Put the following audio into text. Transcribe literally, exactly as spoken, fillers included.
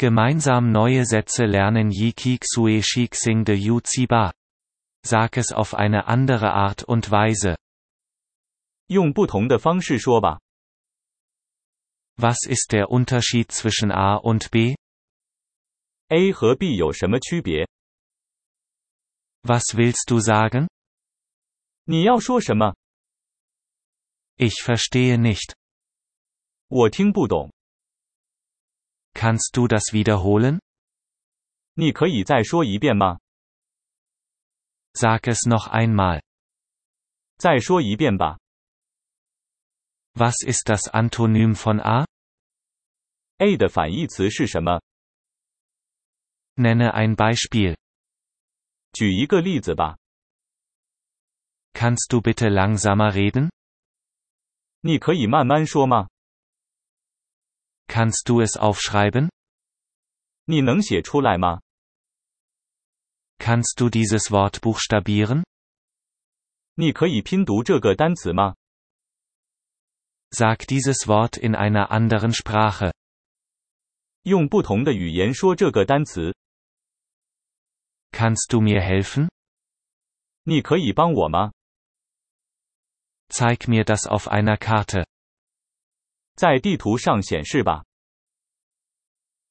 Gemeinsam neue Sätze lernen. Yi Kik Sue Shik Sing de Yu Ziba. Sag es auf eine andere Art und Weise. 用不同的方式说吧。 Was ist der Unterschied zwischen A und B? A 和 B 有什么区别？ Was willst du sagen? 你要说什么？ Ich verstehe nicht. 我听不懂。 Kannst du das wiederholen? 你可以再说一遍吗？ Sag es noch einmal. 再说一遍吧。 Was ist das Antonym von A? A 的反义词是什么？ Nenne ein Beispiel. 举一个例子吧。 Kannst du bitte langsamer reden? 你可以慢慢说吗？ Kannst du es aufschreiben? 你能写出来吗？ Kannst du dieses Wort buchstabieren? 你可以拼读这个单词吗？ Sag dieses Wort in einer anderen Sprache. 用不同的语言说这个单词。 Kannst du mir helfen? 你可以帮我吗？ Zeig mir das auf einer Karte. 在地图上显示吧。